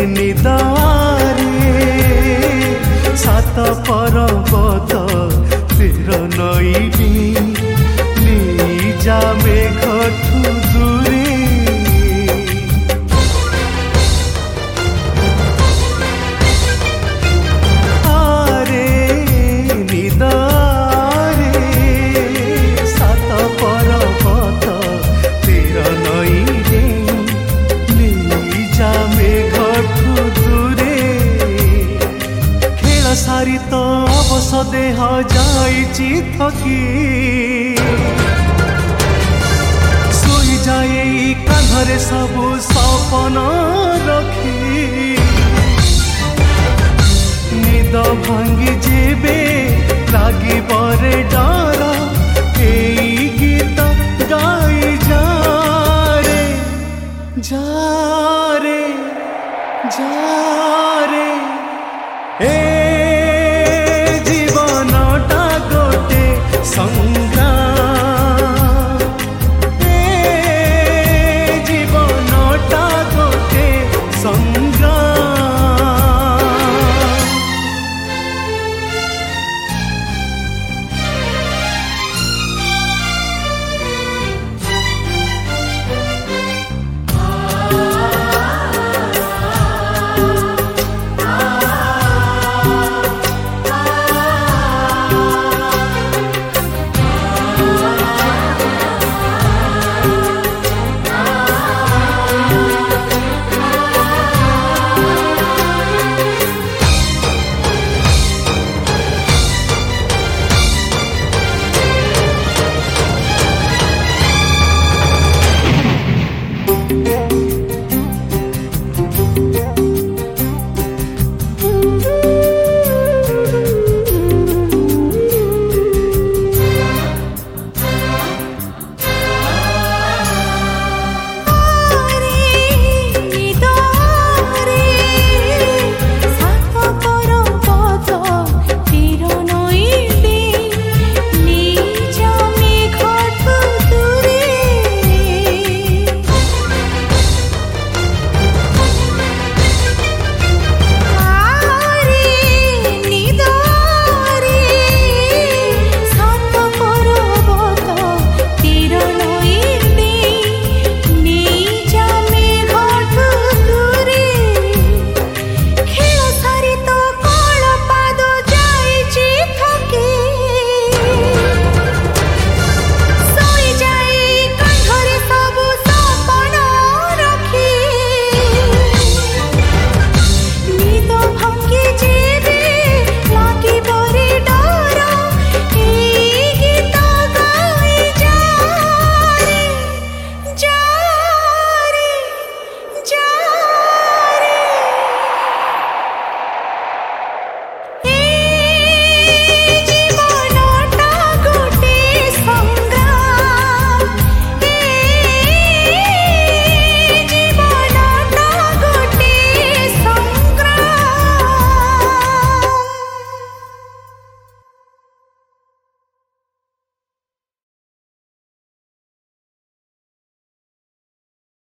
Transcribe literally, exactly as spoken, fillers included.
निदारे सात पर्वत तेर नई नहीं जा मेघठू दूरे आरे निदारे सात पर्वत तेर नई नहीं जा मेघठू दूरे खेल सारी तो अवश देह जाइछि थकी सोई जाए कांधरे सबु सपन रखी निद भांगी जेबे लागी बरे डर एई गीत गाई जा रे जा रे जा रे।